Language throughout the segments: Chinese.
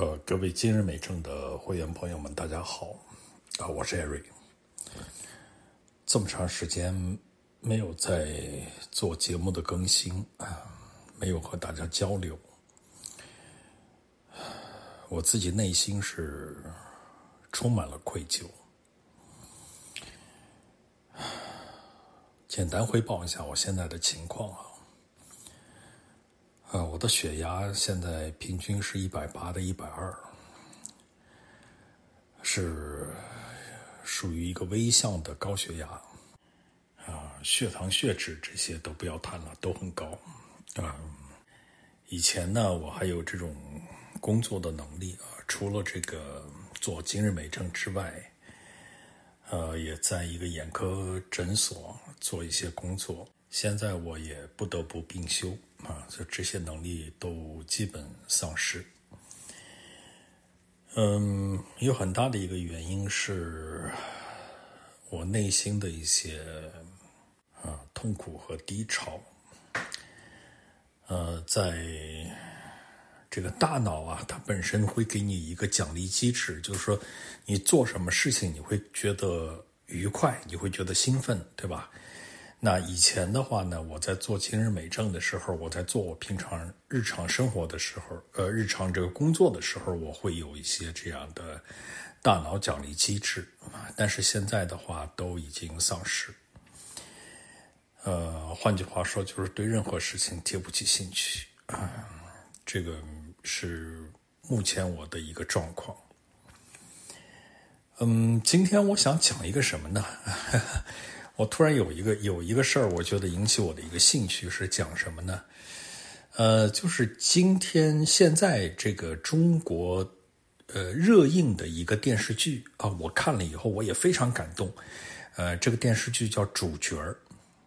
各位今日美政的会员朋友们，大家好，我是 Eric。这么长时间没有在做节目的更新没有和大家交流，我自己内心是充满了愧疚。简单汇报一下我现在的情况我的血压现在平均是180的120，是属于一个微向的高血压血糖血脂这些都不要谈了，都很高以前呢我还有这种工作的能力除了这个做今日美政之外也在一个眼科诊所做一些工作，现在我也不得不并休就这些能力都基本丧失。有很大的一个原因是我内心的一些痛苦和低潮。在这个大脑它本身会给你一个奖励机制，就是说你做什么事情你会觉得愉快，你会觉得兴奋，对吧？那以前的话呢，我在做今日美政的时候，我在做我平常日常生活的时候日常这个工作的时候，我会有一些这样的大脑奖励机制但是现在的话都已经丧失。换句话说就是对任何事情提不起兴趣这个是目前我的一个状况。今天我想讲一个什么呢我突然有一个事儿，我觉得引起我的一个兴趣，是讲什么呢？就是现在这个中国热映的一个电视剧我看了以后我也非常感动。这个电视剧叫主角儿。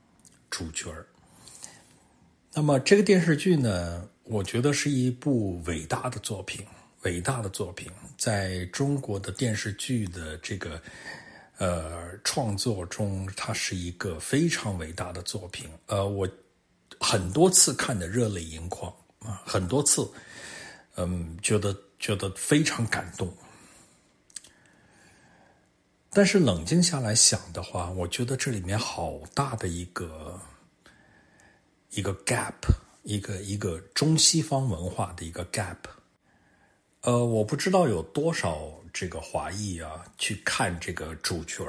那么这个电视剧呢，我觉得是一部伟大的作品，在中国的电视剧的这个创作中，它是一个非常伟大的作品。我很多次看得热泪盈眶很多次，觉得非常感动。但是冷静下来想的话，我觉得这里面好大的一个 gap， 一个中西方文化的一个 gap。我不知道有多少这个华裔去看这个主角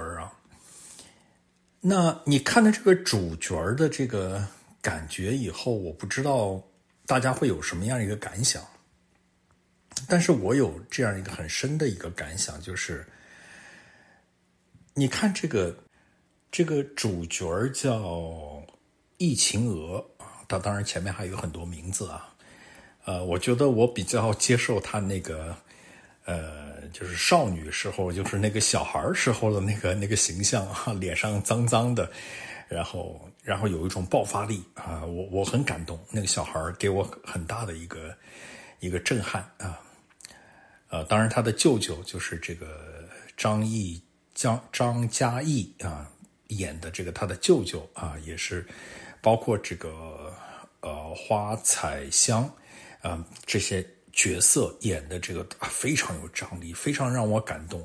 那你看了这个主角的这个感觉以后，我不知道大家会有什么样一个感想。但是我有这样一个很深的一个感想，就是你看这个主角叫易秦娥他当然前面还有很多名字我觉得我比较接受他那个就是少女时候，就是那个小孩时候的那个形象脸上脏脏的，然后有一种爆发力我很感动，那个小孩给我很大的一个震撼当然他的舅舅就是这个张嘉译演的这个他的舅舅也是包括这个花彩香这些角色演的这个非常有张力，非常让我感动。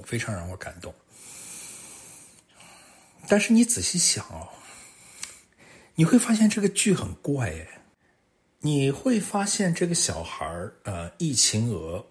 但是你仔细想你会发现这个剧很怪你会发现这个小孩易秦娥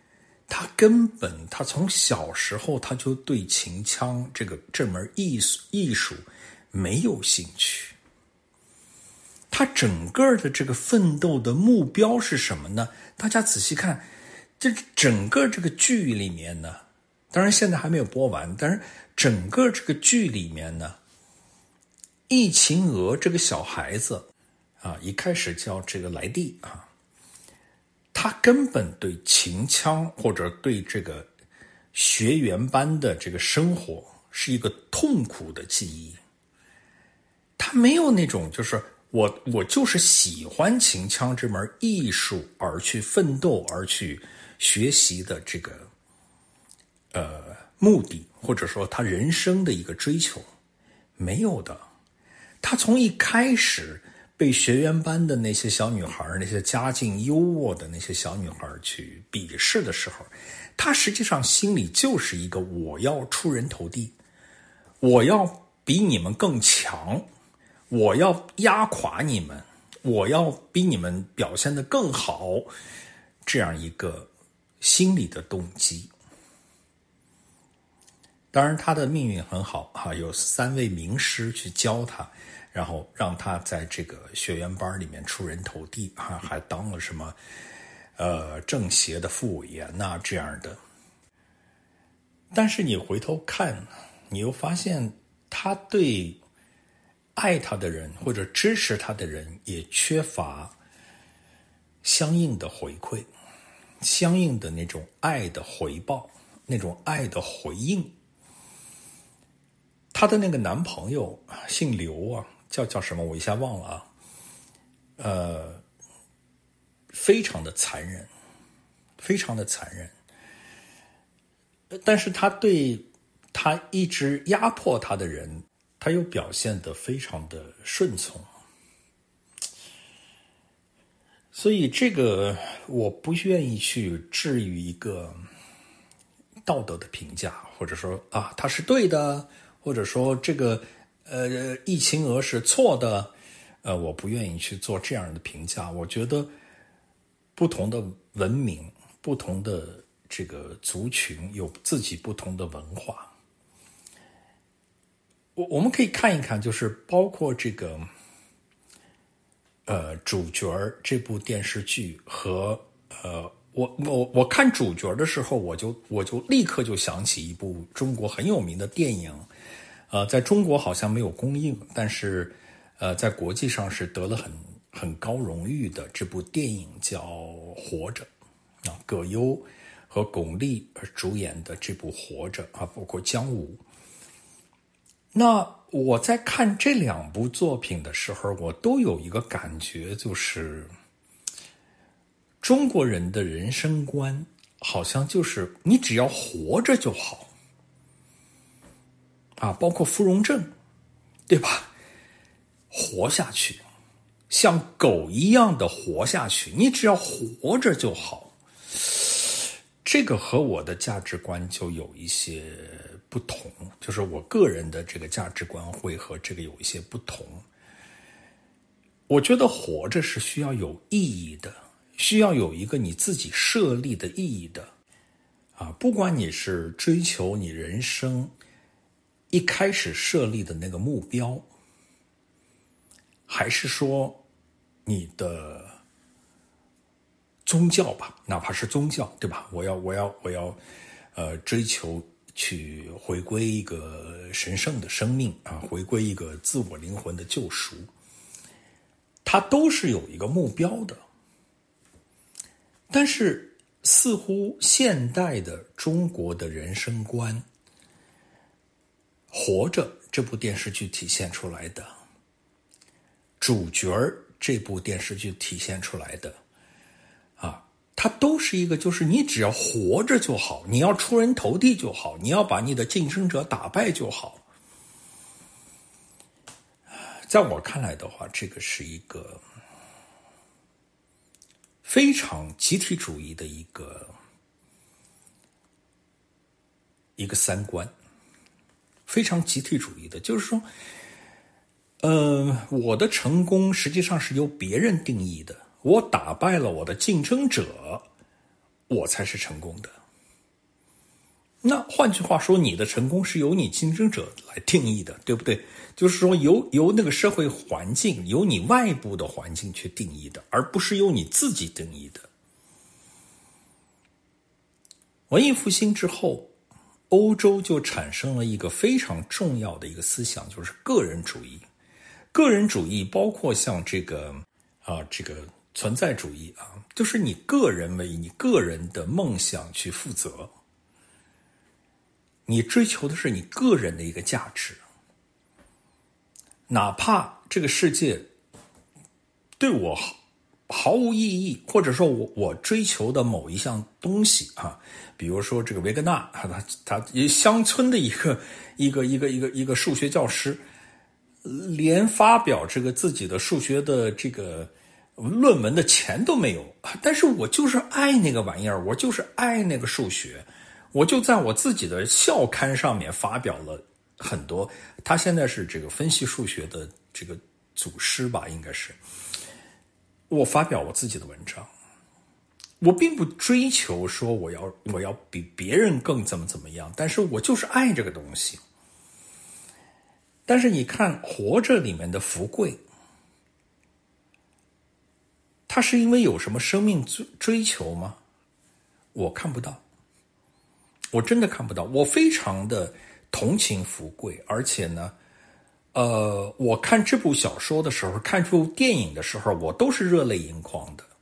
他从小时候他就对秦腔这门艺术没有兴趣。他整个的这个奋斗的目标是什么呢？大家仔细看，这整个这个剧里面呢，当然现在还没有播完，但是整个这个剧里面呢，易秦娥这个小孩子一开始叫这个来弟他根本对秦腔或者对这个学员班的这个生活是一个痛苦的记忆。他没有那种就是我就是喜欢秦腔这门艺术而去奋斗而去学习的这个目的，或者说他人生的一个追求，没有的。他从一开始被学员班的那些小女孩，那些家境优渥的那些小女孩去鄙视的时候，她实际上心里就是一个我要出人头地，我要比你们更强，我要压垮你们，我要比你们表现得更好，这样一个心理的动机。当然他的命运很好啊，有3位名师去教他，然后让他在这个学员班里面出人头地啊，还当了什么政协的副委员呐这样的。但是你回头看，你又发现他对爱他的人或者支持他的人也缺乏相应的回馈，相应的那种爱的回报，那种爱的回应。她的那个男朋友姓刘啊，叫什么我一下忘了啊，非常的残忍，非常的残忍。但是他对他一直压迫他的人，他又表现得非常的顺从。所以这个我不愿意去置于一个道德的评价，或者说啊他是对的，或者说这个易秦娥是错的，我不愿意去做这样的评价。我觉得不同的文明，不同的这个族群有自己不同的文化。我们可以看一看，就是包括这个主角这部电视剧和我看主角的时候，我就立刻就想起一部中国很有名的电影，在中国好像没有公映，但是在国际上是得了很高荣誉的这部电影叫《活着》啊，葛优和巩俐主演的这部《活着》啊，包括姜武。那我在看这2部作品的时候，我都有一个感觉，就是中国人的人生观好像就是你只要活着就好啊，包括芙蓉镇，对吧？活下去，像狗一样的活下去，你只要活着就好。这个和我的价值观就有一些不同，就是我个人的这个价值观会和这个有一些不同。我觉得活着是需要有意义的，需要有一个你自己设立的意义的啊，不管你是追求你人生一开始设立的那个目标，还是说你的宗教吧，哪怕是宗教，对吧？我要追求去回归一个神圣的生命啊，回归一个自我灵魂的救赎，它都是有一个目标的。但是似乎现代的中国的人生观，《活着》这部电视剧体现出来的，主角这部电视剧体现出来的啊，它都是一个就是你只要活着就好，你要出人头地就好，你要把你的竞争者打败就好。在我看来的话，这个是一个非常集体主义的一个三观，非常集体主义的，就是说我的成功实际上是由别人定义的，我打败了我的竞争者，我才是成功的。那换句话说，你的成功是由你竞争者来定义的，对不对？就是说由那个社会环境，由你外部的环境去定义的，而不是由你自己定义的。文艺复兴之后，欧洲就产生了一个非常重要的一个思想，就是个人主义。个人主义包括像这个存在主义啊，就是你个人为你个人的梦想去负责，你追求的是你个人的一个价值，哪怕这个世界对我毫无意义，或者说我追求的某一项东西啊，比如说这个维格纳他乡村的一个数学教师， 连发表这个自己的数学的这个论文的钱都没有，但是我就是爱那个玩意儿，我就是爱那个数学，我就在我自己的校刊上面发表了很多。他现在是这个分析数学的这个祖师吧，应该是。我发表我自己的文章，我并不追求说我要比别人更怎么样，但是我就是爱这个东西。但是你看《活着》里面的福贵，他是因为有什么生命追求吗？我看不到，我真的看不到。我非常的同情福贵，而且呢，我看这部小说的时候，看这部电影的时候，我都是热泪盈眶的。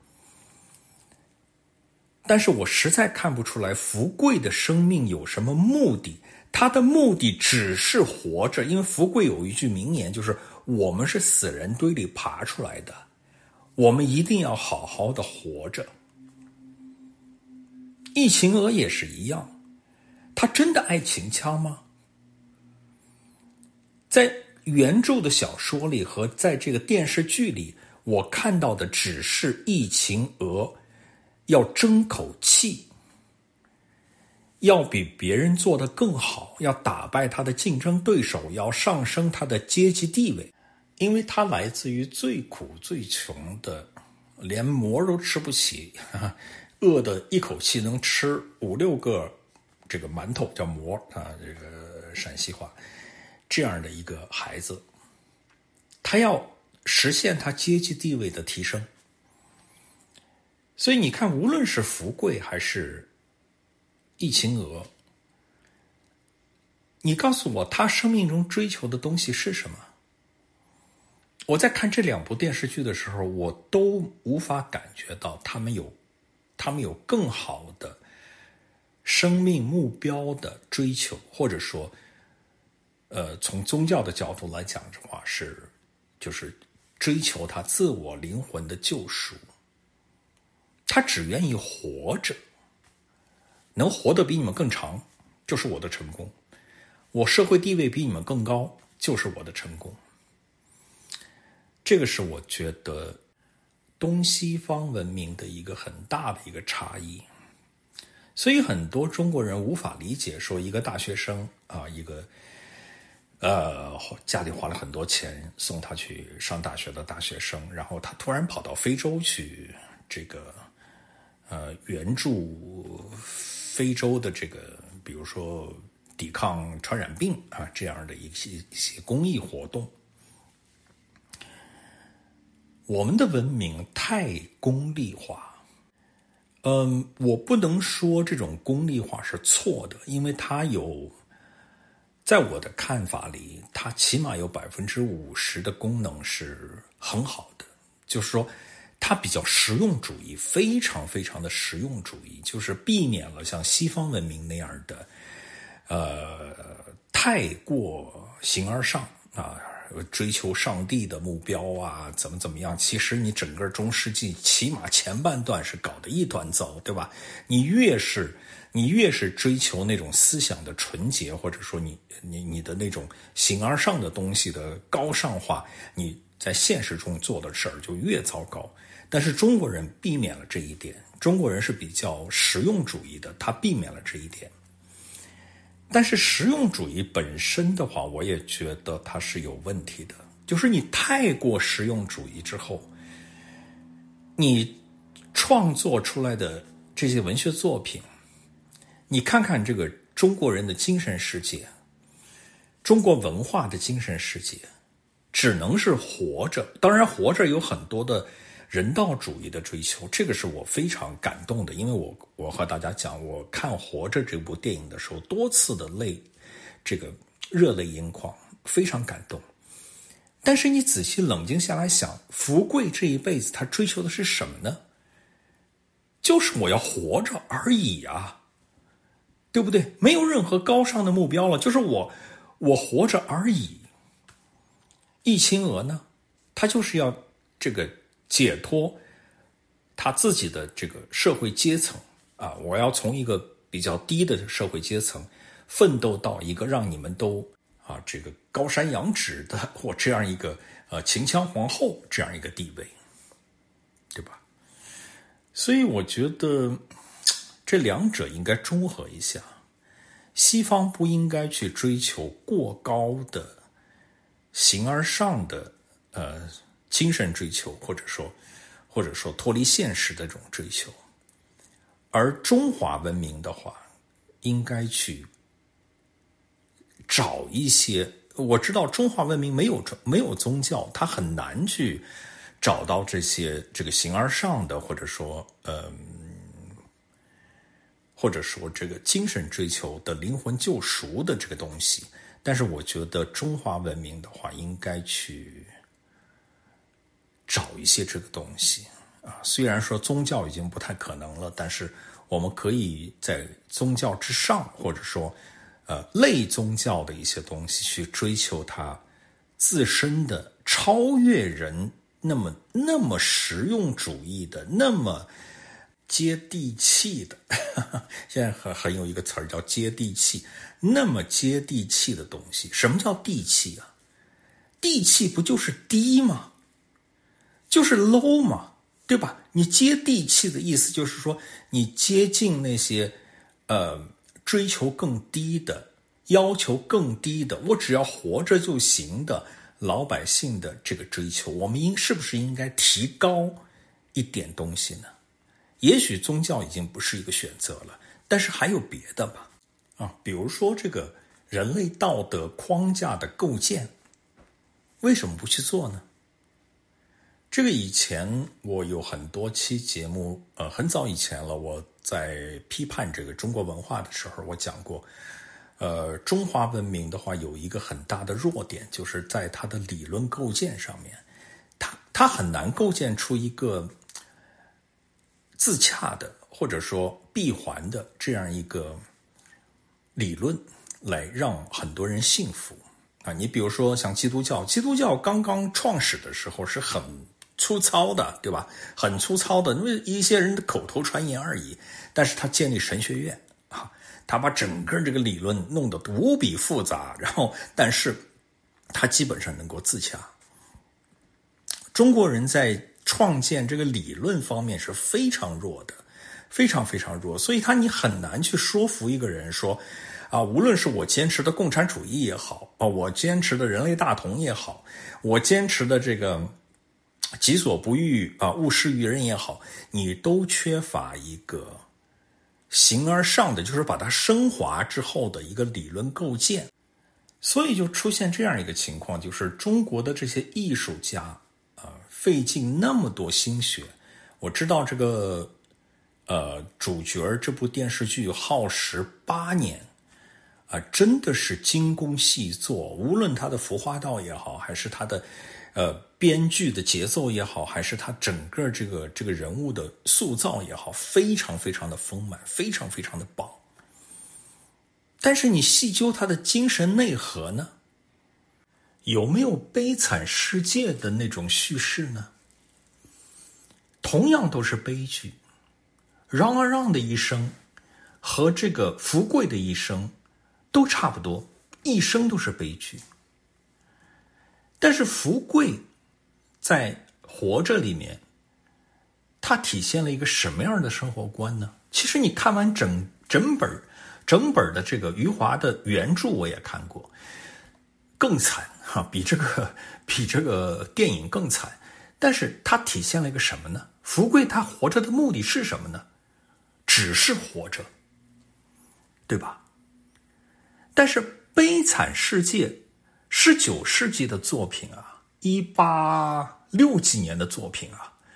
但是我实在看不出来福贵的生命有什么目的，他的目的只是活着。因为福贵有一句名言，就是我们是死人堆里爬出来的，我们一定要好好的活着。易秦娥也是一样，他真的爱秦腔吗？在原著的小说里和在这个电视剧里，我看到的只是易秦娥要争口气，要比别人做得更好，要打败他的竞争对手，要上升他的阶级地位。因为他来自于最苦最穷的，连馍都吃不起，饿得一口气能吃5-6个这个馒头，叫馍啊，这个陕西话，这样的一个孩子，他要实现他阶级地位的提升。所以你看，无论是福贵还是易秦娥，你告诉我他生命中追求的东西是什么？我在看这2部电视剧的时候，我都无法感觉到他们有更好的生命目标的追求，或者说从宗教的角度来讲的话，就是追求他自我灵魂的救赎。他只愿意活着，能活得比你们更长就是我的成功，我社会地位比你们更高就是我的成功。这个是我觉得东西方文明的一个很大的一个差异。所以很多中国人无法理解，说一个大学生啊，一个家里花了很多钱送他去上大学的大学生，然后他突然跑到非洲去这个援助非洲的这个，比如说抵抗传染病啊这样的一些公益活动。我们的文明太功利化，我不能说这种功利化是错的，因为它在我的看法里，它起码有50%的功能是很好的，就是说它比较实用主义，非常非常的实用主义，就是避免了像西方文明那样的太过形而上啊，追求上帝的目标啊，怎么样。其实你整个中世纪起码前半段是搞得一团糟，对吧？你越是追求那种思想的纯洁，或者说你的那种形而上的东西的高尚化，你在现实中做的事儿就越糟糕。但是中国人避免了这一点，中国人是比较实用主义的，他避免了这一点。但是实用主义本身的话，我也觉得它是有问题的，就是你太过实用主义之后，你创作出来的这些文学作品，你看看这个中国人的精神世界，中国文化的精神世界，只能是活着。当然活着有很多的人道主义的追求，这个是我非常感动的。因为我和大家讲，我看《活着》这部电影的时候，多次的热泪盈眶，非常感动。但是你仔细冷静下来想，福贵这一辈子他追求的是什么呢？就是我要活着而已啊，对不对？没有任何高尚的目标了，就是我活着而已。易秦娥呢，他就是要这个解脱他自己的这个社会阶层啊，我要从一个比较低的社会阶层奋斗到一个让你们都这个高山仰止的或这样一个秦腔皇后这样一个地位，对吧？所以我觉得这两者应该中和一下。西方不应该去追求过高的形而上的精神追求，或者说脱离现实的这种追求，而中华文明的话，应该去找一些。我知道中华文明没有宗教，它很难去找到这个形而上的，或者说这个精神追求的灵魂救赎的这个东西。但是我觉得中华文明的话，应该去找一些这个东西虽然说宗教已经不太可能了，但是我们可以在宗教之上，或者说类宗教的一些东西去追求它自身的超越人，那么实用主义的，那么接地气的现在很有一个词儿叫接地气，那么接地气的东西。什么叫地气啊？地气不就是低吗？就是 low 嘛，对吧？你接地气的意思就是说，你接近那些追求更低的，要求更低的，我只要活着就行的老百姓的这个追求，我们是不是应该提高一点东西呢？也许宗教已经不是一个选择了，但是还有别的吧比如说这个人类道德框架的构建，为什么不去做呢？这个以前我有很多期节目很早以前了，我在批判这个中国文化的时候，我讲过中华文明的话有一个很大的弱点，就是在它的理论构建上面，它很难构建出一个自洽的或者说闭环的这样一个理论来让很多人信服你比如说像基督教刚刚创始的时候是很粗糙的，对吧？很粗糙的，因为一些人的口头传言而已。但是他建立神学院他把整个这个理论弄得无比复杂，但是他基本上能够自洽。中国人在创建这个理论方面是非常弱的，非常非常弱，所以你很难去说服一个人说无论是我坚持的共产主义也好我坚持的人类大同也好，我坚持的这个己所不欲勿施于人也好，你都缺乏一个形而上的，就是把它升华之后的一个理论构建。所以就出现这样一个情况，就是中国的这些艺术家费尽那么多心血。我知道这个主角这部电视剧耗时8年真的是精工细作，无论他的服化道也好，还是他的编剧的节奏也好，还是他整个这个人物的塑造也好，非常非常的丰满，非常非常的棒。但是你细究他的精神内核呢，有没有悲惨世界的那种叙事呢？同样都是悲剧，让啊让的一生和这个福贵的一生都差不多，一生都是悲剧。但是福贵在活着里面，它体现了一个什么样的生活观呢？其实你看完整本的这个余华的原著我也看过，更惨比这个电影更惨。但是它体现了一个什么呢？福贵他活着的目的是什么呢？只是活着，对吧？但是悲惨世界19世纪的作品186几年的作品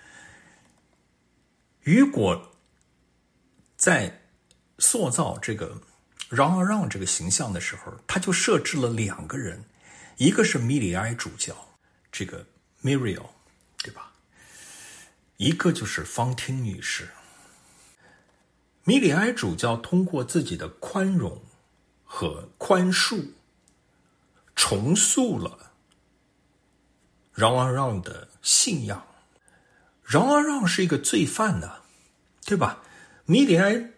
雨果在塑造这个让啊让这个形象的时候，他就设置了2个人，一个是米里埃主教，这个 Muriel， 对吧？一个就是方汀女士。米里埃主教通过自己的宽容和宽恕，重塑了让啊让的信仰。让啊让是一个罪犯对吧？米里埃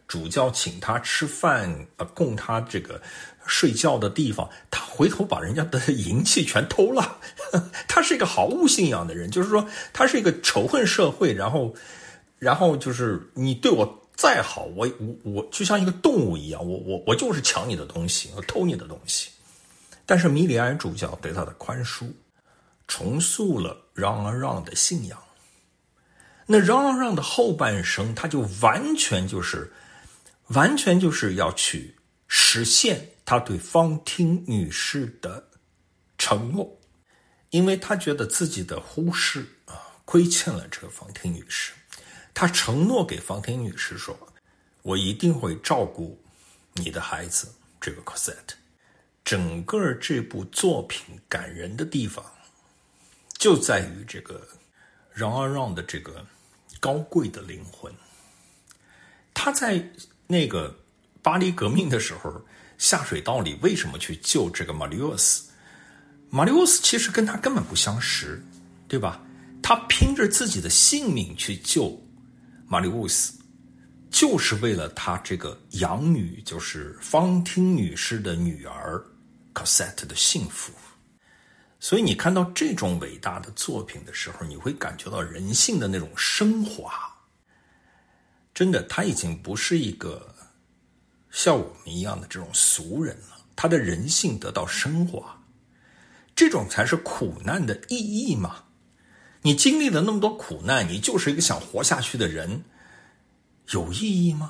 主教请他吃饭，供他这个睡觉的地方，他回头把人家的银器全偷了。他是一个毫无信仰的人，就是说他是一个仇恨社会，然后就是你对我再好，我就像一个动物一样，我就是抢你的东西，我偷你的东西。但是米里安主教对他的宽恕，重塑了让而让的信仰。那让而让的后半生，他就完全就是要去实现他对方汀女士的承诺，因为他觉得自己的忽视亏欠了这个方汀女士。他承诺给方汀女士说，我一定会照顾你的孩子这个 Cosette。 整个这部作品感人的地方就在于这个让而让的这个高贵的灵魂。他在那个巴黎革命的时候，下水道里为什么去救这个马里奥斯？马里奥斯其实跟他根本不相识，对吧？他拼着自己的性命去救马里奥斯，就是为了他这个养女，就是方汀女士的女儿 Cosette 的幸福。所以你看到这种伟大的作品的时候，你会感觉到人性的那种升华。真的，他已经不是一个像我们一样的这种俗人了，他的人性得到升华。这种才是苦难的意义嘛。你经历了那么多苦难，你就是一个想活下去的人，有意义吗？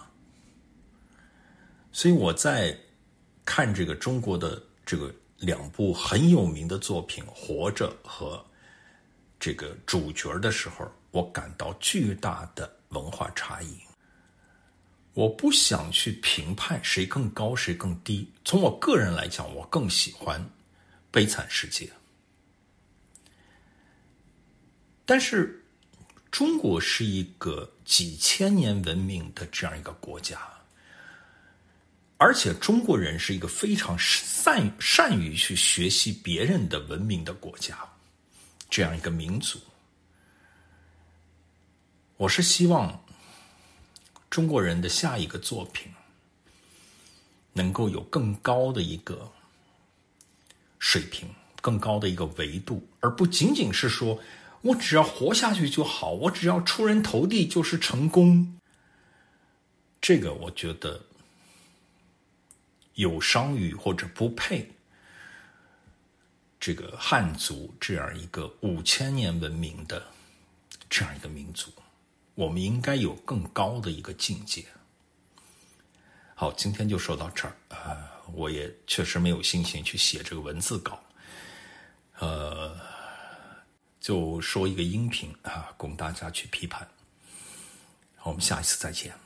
所以我在看这个中国的这个两部很有名的作品《活着》和这个主角的时候，我感到巨大的文化差异。我不想去评判谁更高谁更低，从我个人来讲，我更喜欢《悲惨世界》。但是中国是一个几千年文明的这样一个国家，而且中国人是一个非常善于去学习别人的文明的国家，这样一个民族。我是希望中国人的下一个作品能够有更高的一个水平，更高的一个维度，而不仅仅是说我只要活下去就好，我只要出人头地就是成功。这个我觉得有伤于或者不配这个汉族这样一个5000年文明的这样一个民族。我们应该有更高的一个境界。好，今天就说到这儿。我也确实没有心情去写这个文字稿，就说一个音频供大家去批判。好，我们下一次再见。